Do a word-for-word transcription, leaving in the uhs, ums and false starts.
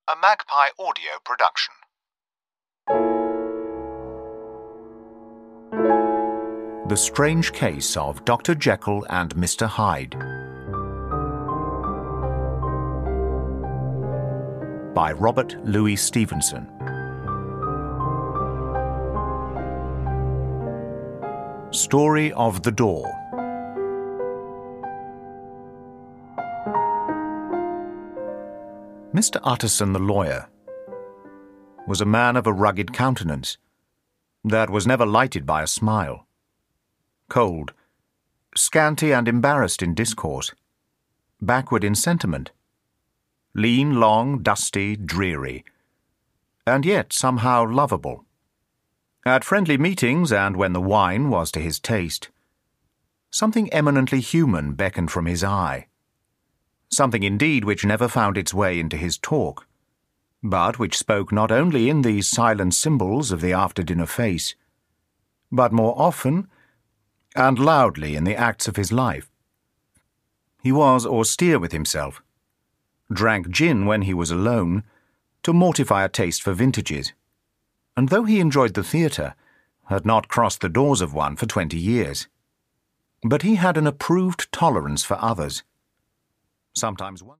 a Magpie Audio production. The Strange Case of Doctor Jekyll and Mister Hyde by Robert Louis Stevenson. Story of the Door. Mister Utterson the lawyer was a man of a rugged countenance that was never lighted by a smile, cold, scanty and embarrassed in discourse, backward in sentiment, lean, long, dusty, dreary, and yet somehow lovable. At friendly meetings, and when the wine was to his taste, something eminently human beckoned from his eye, something indeed which never found its way into his talk, but which spoke not only in these silent symbols of the after-dinner face, but more often and loudly in the acts of his life. He was austere with himself, drank gin when he was alone, to mortify a taste for vintages, and though he enjoyed the theatre, had not crossed the doors of one for twenty years. But he had an approved tolerance for others. Sometimes one